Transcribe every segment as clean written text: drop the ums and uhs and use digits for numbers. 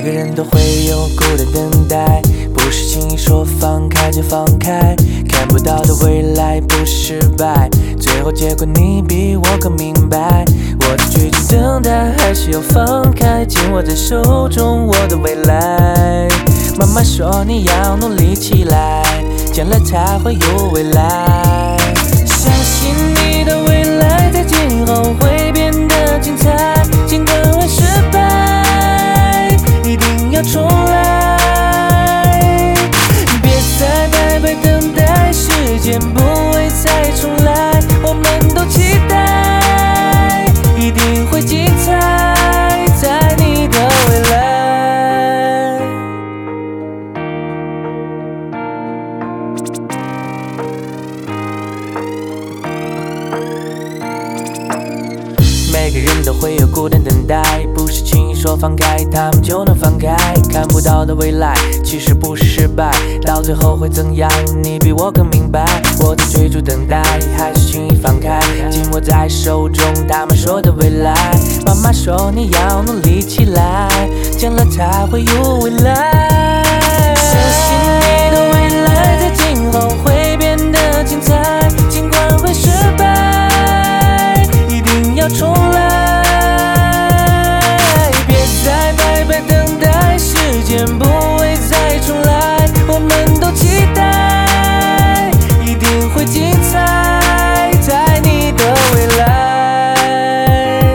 每个人都会有孤单等待，不是轻易说放开就放开，看不到的未来不是失败，最后结果你比我更明白。我在追逐等待，还是要放开，紧握在手中我的未来。妈妈说你要努力起来，将来才会有未来。相信你的未来在今后会变得精彩，尽管会失败，一定要重来。别再白白等待，时间不会再重来，我们都期待，一定会精彩，在你的未来。每个人都会有孤单等待，不是轻易说放开他们就能放开，看不到的未来其实不是失败，到最后会怎样你比我更明白。我在追逐等待，还是轻易放开，紧握在手中他们说的未来。妈妈说你要努力起来，将来才会有未来。相信你的未来在今后会变得精彩，尽管会失败，一定要重来。别再白白等待，时间不会再重来，我们都期待，一定会精彩，在你的未来。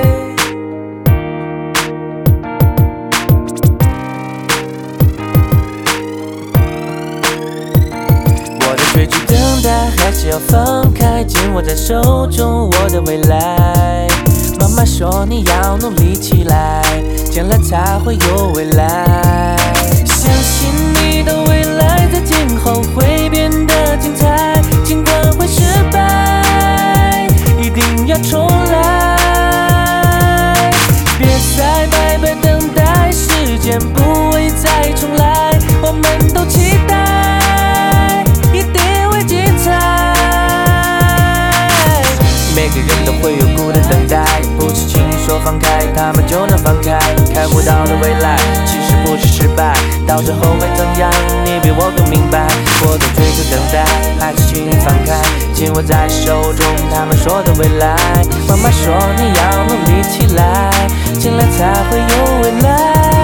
我在追逐等待，还是要放开，紧握在手中我的未来。妈妈说你要努力起来，将来才会有未来。相信你的未来在今后会变得精彩，尽管会失败，一定要重来。别再白白等待，时间不会再重来，我们都期待，一定会精彩。每个人都会有孤单等待，不是轻易说放开他们就能放开，看不到的未来其实不是失败，到最后会怎样你比我更明白。我在追逐等待，还是轻易放开，紧握在手中他们说的未来。妈妈说你要努力起来，将来才会有未来。